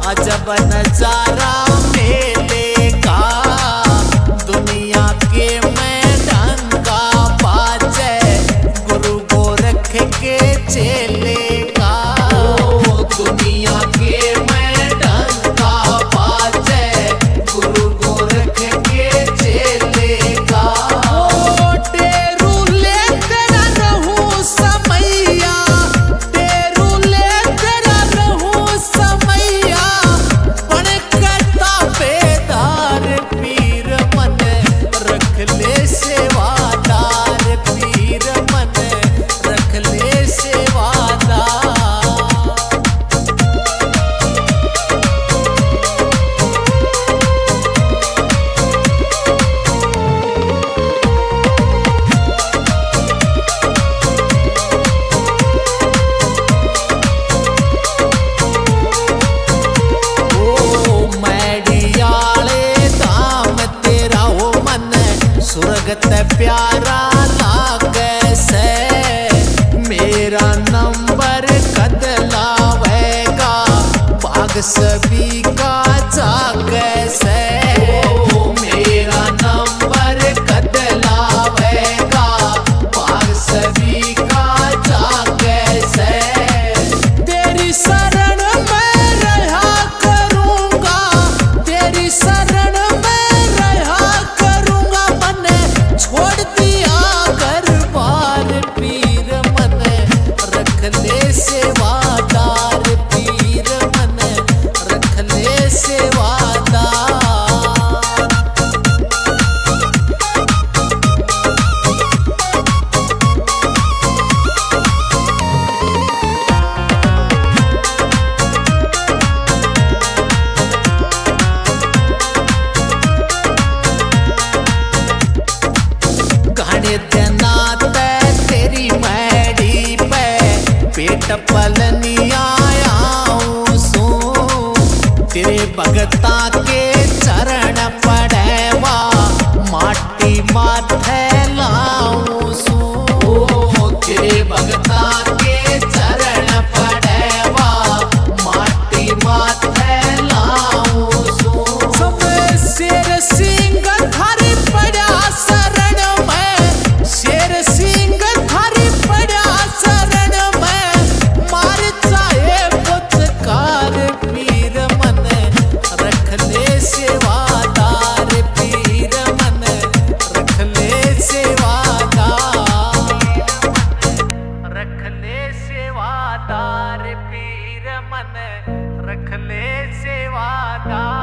अजब नजारा मेले का, दुनिया के मैदान का बाजे गुरु गोरख के चेले का। दुनिया के मैदान का बाजे गुरु गोरख के चेले का। टेरू लेकर रहूं समैया, टेरू लेकर रहूं समैया, बनकता बेदार पीर मन रख ले सेवादार, पीर मन रख ले सेवादार। सुरगत प्यारा लागे से, मेरा नंबर कद लावेगा, बाग सभी का जागे से। मेरा नंबर कद लावेगा, बाग सभी का जागे से। तेरी शरण में रहा करूंगा, तेरी शरण में रहा करूंगा, छोड़ दिया घर बार पीर मन रख ले सेवादार, पीर मन रख ले सेवादार। तेरी मैडी पे पेट पलनिया आऊं सू, तेरे भगता के चरण पड़ेवा, माटी माथे लाऊं सू। तेरे भगता के चरण पड़ेवा, माटी माथे लाऊं सू। सब शेर सिंह थारी पड़ा शरण में, शेर सिंह थारी पड़ा शरण में, मार चाहे पुचकार पीर मन रख ले सेवादार, पीर मन रख ले सेवादार, रख ले सेवादार, पीर मन रख ले सेवादार।